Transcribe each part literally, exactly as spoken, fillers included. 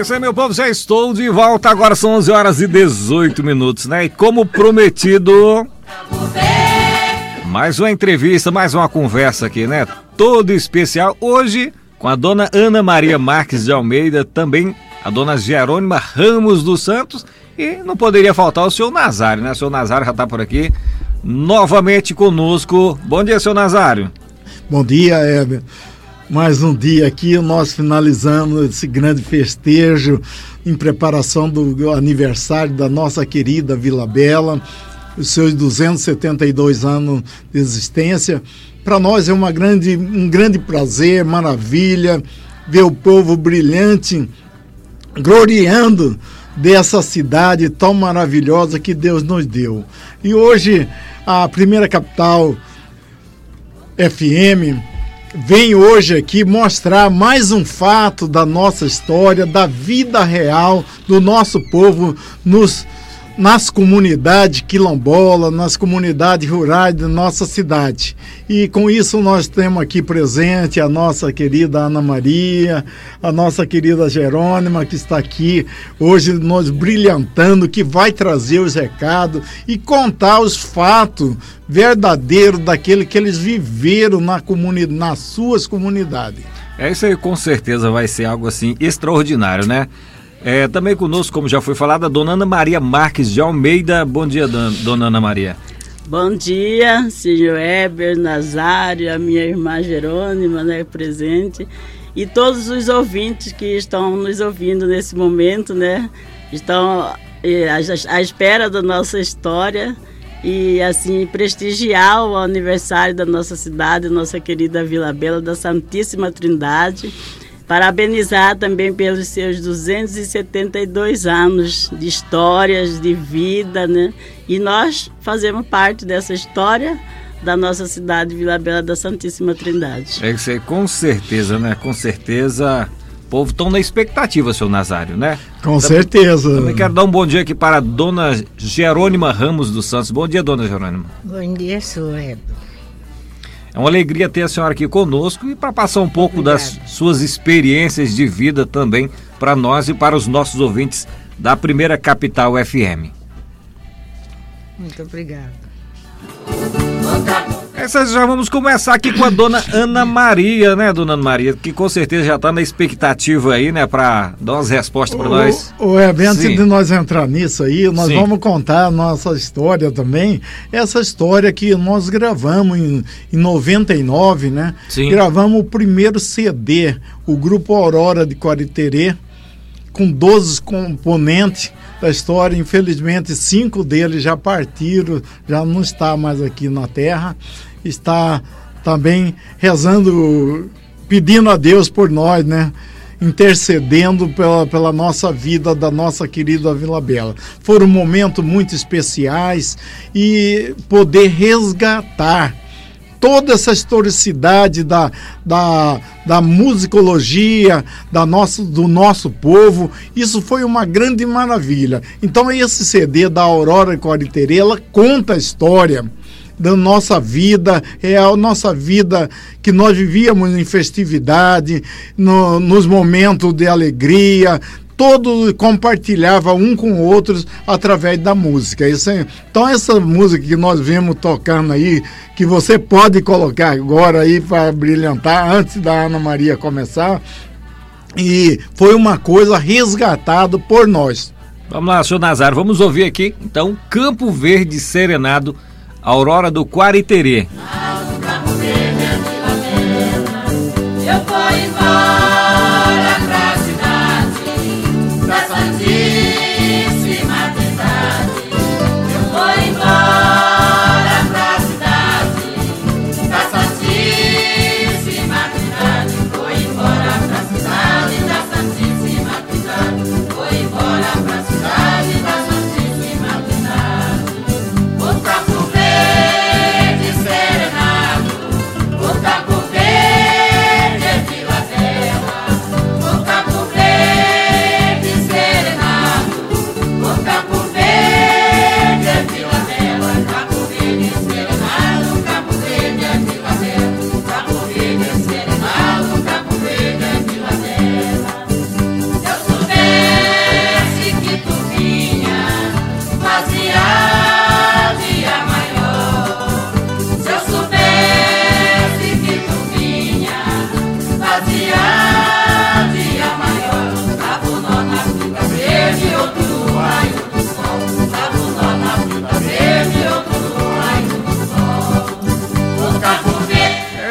isso aí, meu povo, já estou de volta, agora são onze horas e dezoito minutos, né? E como prometido, mais uma entrevista, mais uma conversa aqui, né? Todo especial, hoje com a dona Ana Maria Marques de Almeida, também a dona Jerônima Ramos dos Santos, e não poderia faltar o senhor Nazário, né? O senhor Nazário já está por aqui, novamente conosco. Bom dia, senhor Nazário. Bom dia, Heber. Mais um dia aqui, nós finalizando esse grande festejo em preparação do aniversário da nossa querida Vila Bela, os seus duzentos e setenta e dois anos de existência. Para nós é uma grande, um grande prazer, maravilha, ver o povo brilhante, gloriando dessa cidade tão maravilhosa que Deus nos deu. E hoje, a primeira capital F M vem hoje aqui mostrar mais um fato da nossa história, da vida real do nosso povo nos, nas comunidades quilombolas, nas comunidades rurais da nossa cidade. E com isso nós temos aqui presente a nossa querida Ana Maria, a nossa querida Jerônima, que está aqui hoje nos brilhantando, que vai trazer os recados e contar os fatos verdadeiros daquele que eles viveram na comunidade, nas suas comunidades. É isso aí, com certeza vai ser algo assim extraordinário, né? É, também conosco, como já foi falado, a dona Ana Maria Marques de Almeida. Bom dia, dona Ana Maria. Bom dia, senhor Heber, Nazário, a minha irmã Jerônima, né, presente, e todos os ouvintes que estão nos ouvindo nesse momento, né, estão é, à, à espera da nossa história e, assim, prestigiar o aniversário da nossa cidade, nossa querida Vila Bela da Santíssima Trindade. Parabenizar também pelos seus duzentos e setenta e dois anos de histórias, de vida, né? E nós fazemos parte dessa história da nossa cidade, Vila Bela da Santíssima Trindade. É isso aí, com certeza, né? Com certeza, o povo está na expectativa, seu Nazário, né? Com também, certeza. Também quero dar um bom dia aqui para a dona Jerônima Ramos dos Santos. Bom dia, dona Jerônima. Bom dia, senhor Heber. É uma alegria ter a senhora aqui conosco e para passar um pouco Obrigada. das suas experiências de vida também para nós e para os nossos ouvintes da primeira capital F M. Muito obrigada. Essa, já vamos começar aqui com a dona Ana Maria, né, dona Ana Maria, que com certeza já está na expectativa aí, né, para dar umas respostas para nós. O Heber, antes de nós entrar nisso aí, nós Sim. vamos contar a nossa história também, essa história que nós gravamos em, em noventa e nove, né? Sim. Gravamos o primeiro C D, o Grupo Aurora de Quariterê, com doze componentes da história. Infelizmente, cinco deles já partiram, já não está mais aqui na Terra. Está também rezando, pedindo a Deus por nós, né? Intercedendo pela, pela nossa vida, da nossa querida Vila Bela. Foram momentos muito especiais e poder resgatar toda essa historicidade da, da, da musicologia da nossa, do nosso povo, isso foi uma grande maravilha. Então esse C D da Aurora Quariterê, ela conta a história da nossa vida real, nossa vida que nós vivíamos em festividade, no, nos momentos de alegria, todo compartilhava um com o outro através da música. Isso é, então essa música que nós vemos tocando aí, que você pode colocar agora aí para brilhantar antes da Ana Maria começar, e foi uma coisa resgatada por nós. Vamos lá, senhor Nazário, vamos ouvir aqui então Campo Verde Serenado, Aurora do Quariterê. Eu vou embora pra cidade, pra Santíssima Trindade. Eu vou embora pra cidade, pra Santíssima Trindade. Vou embora pra cidade da Santíssima Trindade. Vou embora pra cidade da Santíssima Trindade. O Campo Verde Serenado.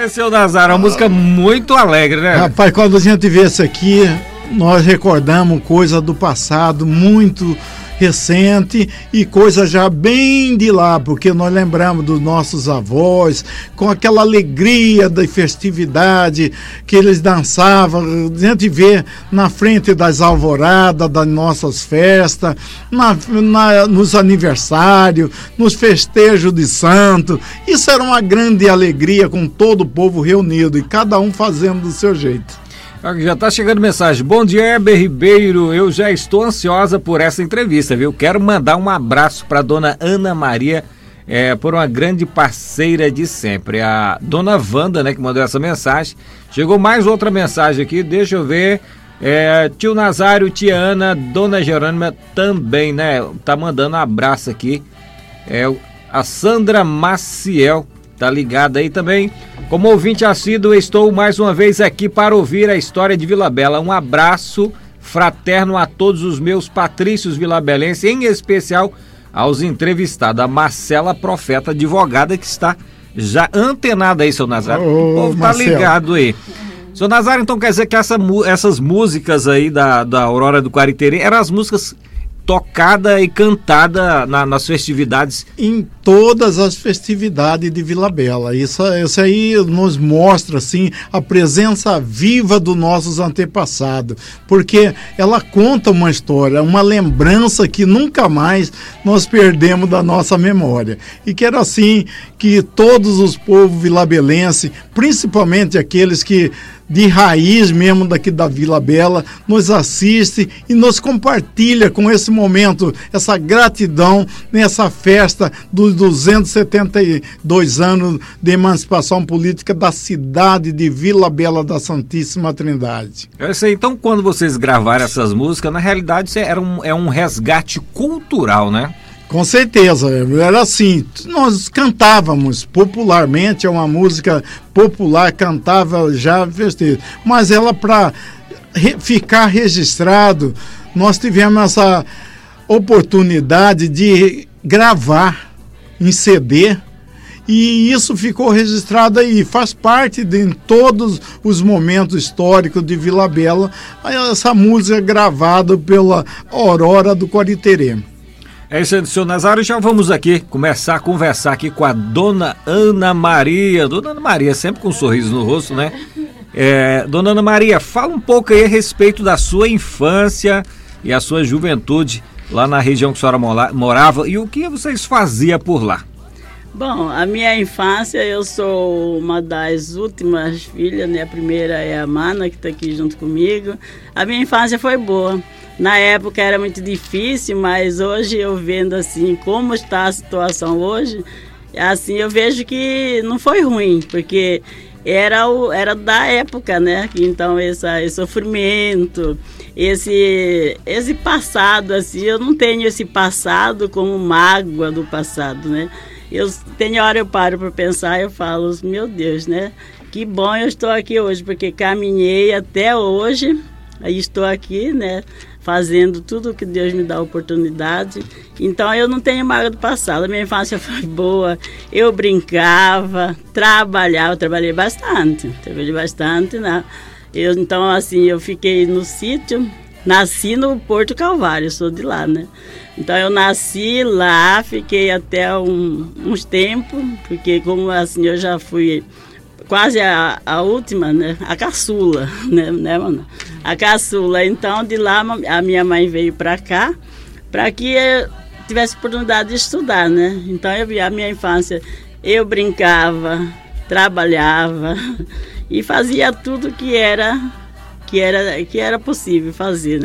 É, seu Nazário, é uma música muito alegre, né? Rapaz, quando a gente vê isso aqui, nós recordamos coisa do passado muito recente e coisa já bem de lá, porque nós lembramos dos nossos avós, com aquela alegria da festividade que eles dançavam. A gente vê na frente das alvoradas, das nossas festas, na, na, nos aniversários, nos festejos de santo. Isso era uma grande alegria com todo o povo reunido e cada um fazendo do seu jeito. Já tá chegando mensagem. Bom dia, Heber Ribeiro. Eu já estou ansiosa por essa entrevista, viu? Quero mandar um abraço para dona Ana Maria, é, por uma grande parceira de sempre. A dona Wanda, né, que mandou essa mensagem. Chegou mais outra mensagem aqui, deixa eu ver. É, tio Nazário, tia Ana, dona Jerônima também, né? Tá mandando um abraço aqui. É, a Sandra Maciel tá ligada aí também. Como ouvinte assíduo, estou mais uma vez aqui para ouvir a história de Vila Bela. Um abraço fraterno a todos os meus patrícios vilabelenses, em especial aos entrevistados. A Marcela Profeta, advogada, que está já antenada aí, seu Nazário. Ô, o povo tá Marcelo. ligado aí. Seu Nazário, então quer dizer que essa, essas músicas aí da, da Aurora do Quariterê eram as músicas tocada e cantada na, nas festividades? Em todas as festividades de Vila Bela. Isso, isso aí nos mostra assim a presença viva dos nossos antepassados, porque ela conta uma história, uma lembrança que nunca mais nós perdemos da nossa memória. E que era assim que todos os povos vilabelenses, principalmente aqueles que de raiz mesmo daqui da Vila Bela, nos assiste e nos compartilha com esse momento, essa gratidão nessa festa dos duzentos e setenta e dois anos de emancipação política da cidade de Vila Bela da Santíssima Trindade. Eu sei, então quando vocês gravaram essas músicas, na realidade isso era um, é um resgate cultural, né? Com certeza, era assim, nós cantávamos popularmente, é uma música popular, cantava já festejo, mas ela para re, ficar registrado, nós tivemos essa oportunidade de gravar em C D e isso ficou registrado aí, faz parte de em todos os momentos históricos de Vila Bela, essa música gravada pela Aurora do Quariterê. É isso aí, senhor Nazário. Já vamos aqui começar a conversar aqui com a dona Ana Maria. Dona Ana Maria, sempre com um sorriso no rosto, né? É, dona Ana Maria, fala um pouco aí a respeito da sua infância e a sua juventude lá na região que a senhora morava e o que vocês faziam por lá. Bom, a minha infância, eu sou uma das últimas filhas, né? A primeira é a Mana, que está aqui junto comigo. A minha infância foi boa. Na época era muito difícil, mas hoje eu vendo assim como está a situação hoje, assim eu vejo que não foi ruim, porque era, o, era da época, né? Então essa, esse sofrimento, esse, esse passado, assim, eu não tenho esse passado como mágoa do passado, né? Eu tenho hora eu paro para pensar e eu falo, meu Deus, né? Que bom eu estou aqui hoje, porque caminhei até hoje, aí estou aqui, né? Fazendo tudo que Deus me dá a oportunidade. Então eu não tenho mágoa do passado. A minha infância foi boa. Eu brincava, trabalhava, trabalhei bastante. Trabalhei bastante, né? Eu, então, assim, eu fiquei no sítio, nasci no Porto Calvário, eu sou de lá, né? Então eu nasci lá, fiquei até um, uns tempos, porque como assim eu já fui quase a, a última, né? A caçula, né, né, mano? A caçula. Então, de lá, a minha mãe veio para cá, para que eu tivesse oportunidade de estudar, né? Então, eu vi a minha infância, eu brincava, trabalhava e fazia tudo que era, que era, que era possível fazer, né?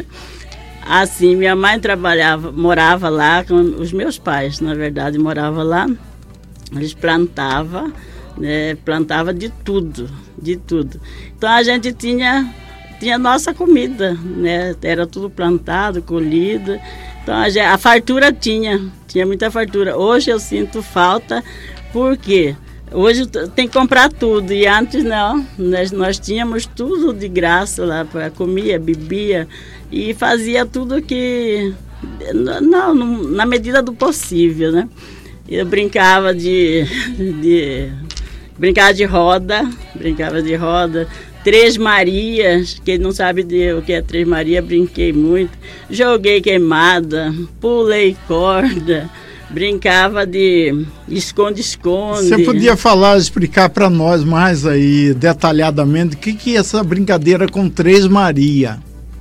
Assim, minha mãe trabalhava, morava lá com os meus pais, na verdade, morava lá. Eles plantavam, né, plantava de tudo, de tudo. Então a gente tinha, tinha nossa comida, né, era tudo plantado, colhido. Então a, gente, a fartura tinha, tinha muita fartura. Hoje eu sinto falta, porque hoje tem que comprar tudo e antes não, nós, nós tínhamos tudo de graça lá, para comia, bebia e fazia tudo que, não, na medida do possível, né. Eu brincava de, de brincava de roda, brincava de roda. Três Marias, quem não sabe de, o que é Três Marias, brinquei muito. Joguei queimada, pulei corda, brincava de esconde-esconde. Você podia falar, explicar para nós mais aí, detalhadamente, o que, que é essa brincadeira com Três Marias?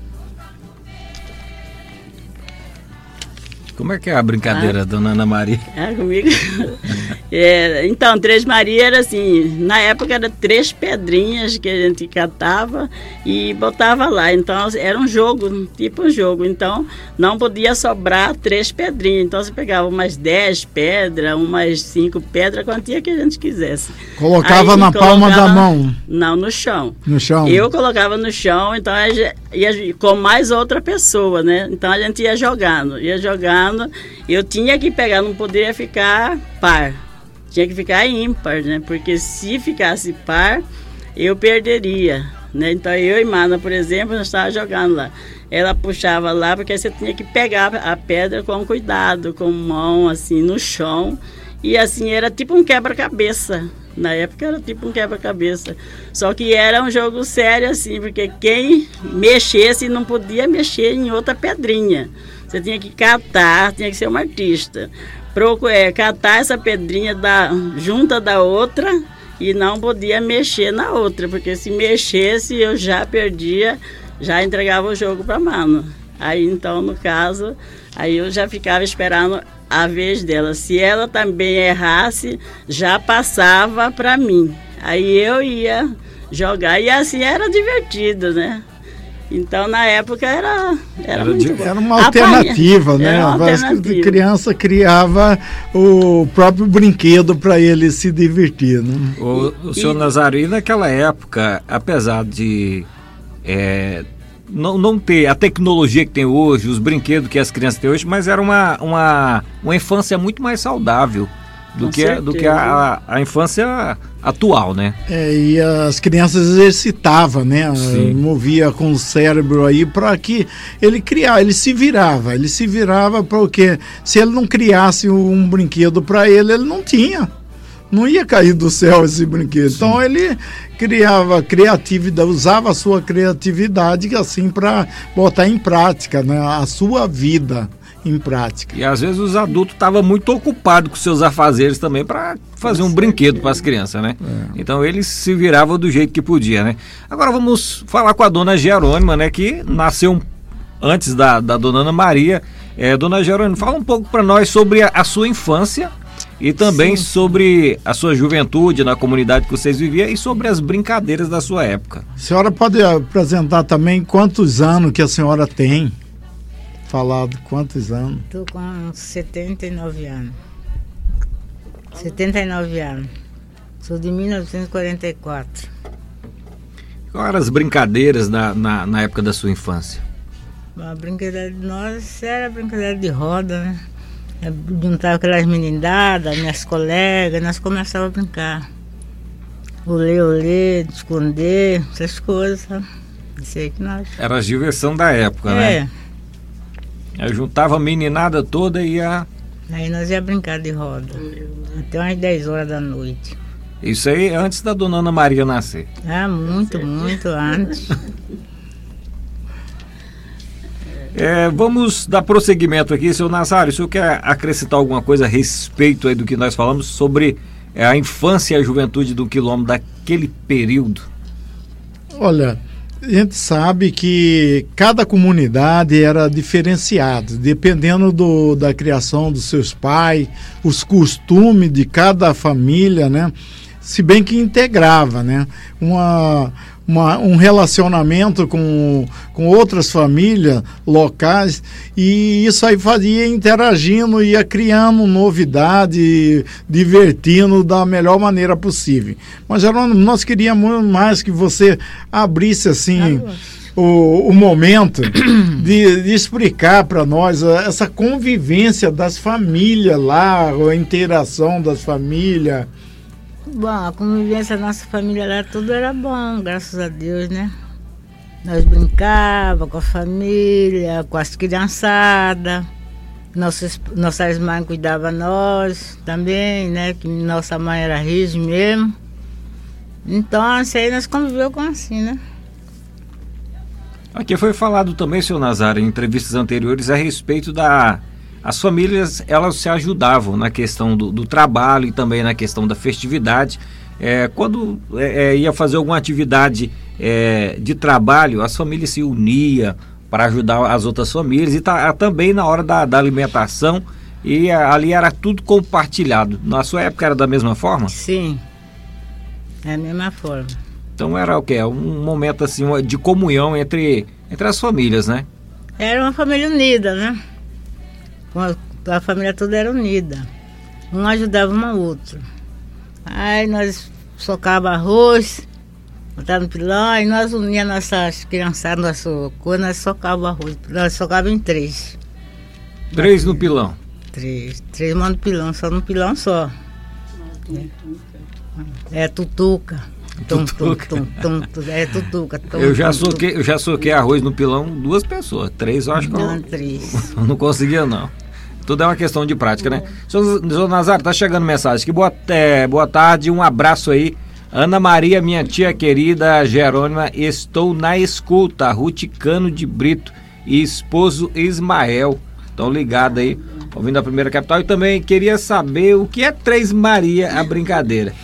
Como é que é a brincadeira, ah, dona Ana Maria? É comigo? É, então, Três Marias era assim, na época era três pedrinhas que a gente catava e botava lá. Então, era um jogo, tipo um jogo. Então, não podia sobrar três pedrinhas. Então, você pegava umas dez pedras, umas cinco pedras, a quantia que a gente quisesse. Colocava Aí, na colocava, palma da mão? Não, no chão. No chão? Eu colocava no chão, então, ia com mais outra pessoa, né? Então, a gente ia jogando, ia jogando. Eu tinha que pegar, não poderia ficar par, tinha que ficar ímpar, né? Porque se ficasse par, eu perderia, né? Então eu e Mana, por exemplo, nós estávamos jogando lá. Ela puxava lá, porque você tinha que pegar a pedra com cuidado, com mão assim no chão. E assim era tipo um quebra-cabeça. Na época era tipo um quebra-cabeça. Só que era um jogo sério assim, porque quem mexesse não podia mexer em outra pedrinha. Você tinha que catar, tinha que ser um artista. Pro, é, catar essa pedrinha da, junta da outra e não podia mexer na outra, porque se mexesse eu já perdia, já entregava o jogo para Mano. Aí então, no caso, aí eu já ficava esperando a vez dela. Se ela também errasse, já passava para mim. Aí eu ia jogar e assim era divertido, né? Então, na época, era, era, era, muito de, era uma alternativa, Apanha. né? Era uma alternativa. A criança criava o próprio brinquedo para ele se divertir, né? O, o senhor e, Nazarino, naquela época, apesar de é, não, não ter a tecnologia que tem hoje, os brinquedos que as crianças têm hoje, mas era uma, uma, uma infância muito mais saudável do que, do que a, a, a infância atual, né? É, e as crianças exercitavam, né? Sim. Movia com o cérebro aí para que ele criar, ele se virava, ele se virava porque se ele não criasse um brinquedo para ele, ele não tinha. Não ia cair do céu esse brinquedo. Sim. Então ele criava criatividade, usava a sua criatividade assim para botar em prática, né? A sua vida em prática. E às vezes os adultos estavam muito ocupados com seus afazeres também para fazer um brinquedo para as crianças, né? É. Então eles se viravam do jeito que podia, né? Agora vamos falar com a dona Jerônima, né? Que nasceu antes da, da dona Ana Maria. É, dona Jerônima, fala um pouco para nós sobre a, a sua infância e também Sim. sobre a sua juventude na comunidade que vocês viviam e sobre as brincadeiras da sua época. A senhora pode apresentar também quantos anos que a senhora tem? Falado quantos anos? Estou com setenta e nove anos. setenta e nove anos. Sou de mil novecentos e quarenta e quatro. Quais eram as brincadeiras na, na, na época da sua infância? A brincadeira de nós era a brincadeira de roda, né? Juntava aquelas menindadas, minhas colegas, nós começávamos a brincar. Olê, olê, esconder, essas coisas, sabe? Isso aí que nós... Era a diversão da época, é. né? Eu juntava a meninada toda e ia... Aí nós ia brincar de roda, até umas dez horas da noite. Isso aí antes da dona Ana Maria nascer? Ah, muito, muito antes. É, vamos dar prosseguimento aqui, seu Nazário. O senhor quer acrescentar alguma coisa a respeito aí do que nós falamos sobre é, a infância e a juventude do Quilombo daquele período? Olha... A gente sabe que cada comunidade era diferenciada, dependendo do, da criação dos seus pais, os costumes de cada família, né? Se bem que integrava, né? Uma, uma, um relacionamento com, com outras famílias locais, e isso aí fazia interagindo, ia criando novidade, divertindo da melhor maneira possível. Mas Jerônimo, nós queríamos mais que você abrisse assim o, o momento de, de explicar para nós essa convivência das famílias lá, a interação das famílias. Bom, a convivência da nossa família lá, tudo era bom, graças a Deus, né? Nós brincávamos com a família, com as criançadas, nossas, nossas mães cuidavam de nós também, né? Que nossa mãe era rígida mesmo. Então, assim, aí nós conviveu com assim, né? Aqui foi falado também, senhor Nazário, em entrevistas anteriores, a respeito da... As famílias, elas se ajudavam na questão do, do trabalho e também na questão da festividade. É, quando é, é, ia fazer alguma atividade é, de trabalho, as famílias se uniam para ajudar as outras famílias e tá, também na hora da, da alimentação, e ali era tudo compartilhado. Na sua época era da mesma forma? Sim, é a mesma forma. Então era o quê? Um momento assim de comunhão entre, entre as famílias, né? Era uma família unida, né? A família toda era unida. Um ajudava um ao outro. Aí nós socava arroz, botava no pilão, e nós uníamos nossas criançadas, nossa coisa, nós socava arroz. Nós socava em três. Três no pilão? Três. Três mãos no pilão, só no pilão só. É, é tutuca. Tum, tum, tum, tum, tum, é tutuca. Tum, eu, já tum, soquei, eu já soquei arroz no pilão duas pessoas. Três eu acho que não, eu três. não conseguia, não. Tudo é uma questão de prática, né? Senhor, senhor Nazário, tá chegando mensagem aqui. Boa, é, boa tarde, um abraço aí. Ana Maria, minha tia querida Jerônima, estou na escuta. Ruth Cano de Brito e esposo Ismael. Estão ligados aí, ouvindo a Primeira Capital. E também queria saber o que é Três Maria, a brincadeira.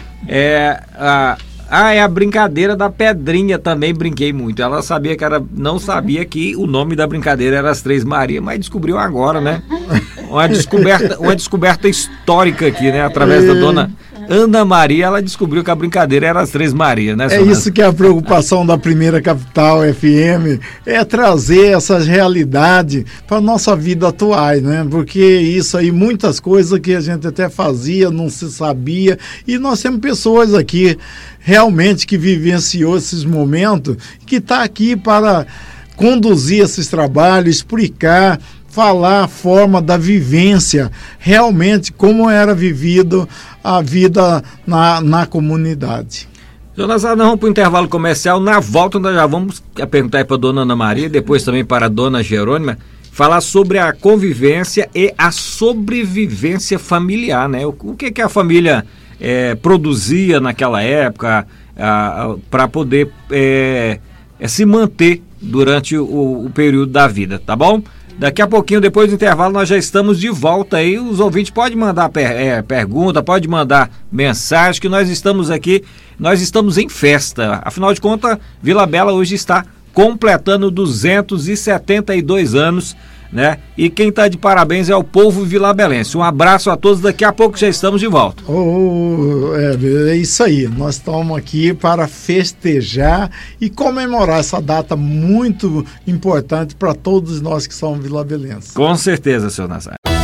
É a... Ah, é a brincadeira da pedrinha, também brinquei muito. Ela sabia que era, não sabia que o nome da brincadeira era as Três Maria, mas descobriu agora, né? Uma descoberta, uma descoberta histórica aqui, né? Através da dona Ana Maria, ela descobriu que a brincadeira era as Três Maria, né? É isso que é a preocupação da Primeira Capital F M, é trazer essas realidades para a nossa vida atual, né? Porque isso aí, muitas coisas que a gente até fazia, não se sabia, e nós temos pessoas aqui realmente que vivenciou esses momentos, que está aqui para conduzir esses trabalhos, explicar, falar a forma da vivência, realmente como era vivido a vida na, na comunidade. Senhor Nazário, nós vamos para o intervalo comercial. Na volta nós já vamos perguntar aí para a dona Ana Maria, depois também para a dona Jerônima, falar sobre a convivência e a sobrevivência familiar, né? O, o que que a família é, produzia naquela época para poder é, é, se manter durante o, o período da vida, tá bom? Daqui a pouquinho, depois do intervalo, nós já estamos de volta aí. Os ouvintes podem mandar per, é, pergunta, pode mandar mensagem, que nós estamos aqui, nós estamos em festa. Afinal de contas, Vila Bela hoje está completando duzentos e setenta e dois anos, né? E quem está de parabéns é o povo vilabelense. Um abraço a todos, daqui a pouco já estamos de volta. Oh, é, é isso aí, nós estamos aqui para festejar e comemorar essa data muito importante para todos nós que somos vilabelenses. Com certeza, senhor Nazário.